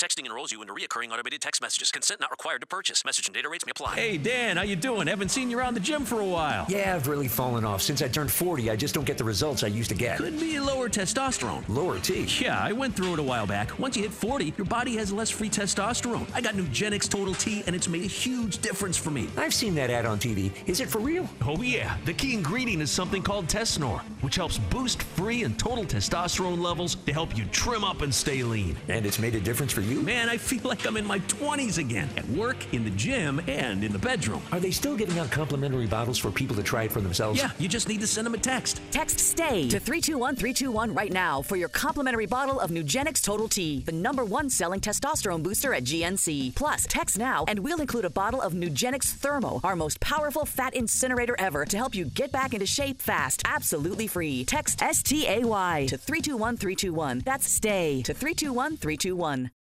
Texting enrolls you into recurring automated text messages. Consent not required to purchase. Message and data rates may apply. Hey, Dan, how you doing? Haven't seen you around the gym for a while. Yeah, I've really fallen off. Since I turned 40, I just don't get the results I used to get. Could be lower testosterone. Lower T? Yeah, I went through it a while back. Once you hit 40, your body has less free testosterone. I got Nugenix Total T, and it's made a huge difference for me. I've seen that ad on TV. Is it for real? Oh, yeah. The key ingredient is something called Tesnor, which helps boost free and total testosterone levels to help you trim up and stay lean. And it's made a difference for you? Man, I feel like I'm in my 20s again. At work, in the gym, and in the bedroom. Are they still giving out complimentary bottles for people to try it for themselves? Yeah, you just need to send them a text. Text STAY to 321321 right now for your complimentary bottle of Nugenix Total T, the #1 selling testosterone booster at GNC. Plus, text now and we'll include a bottle of Nugenix Thermo, our most powerful fat incinerator ever, to help you get back into shape fast, absolutely free. Text STAY to 321321. That's STAY to 321321.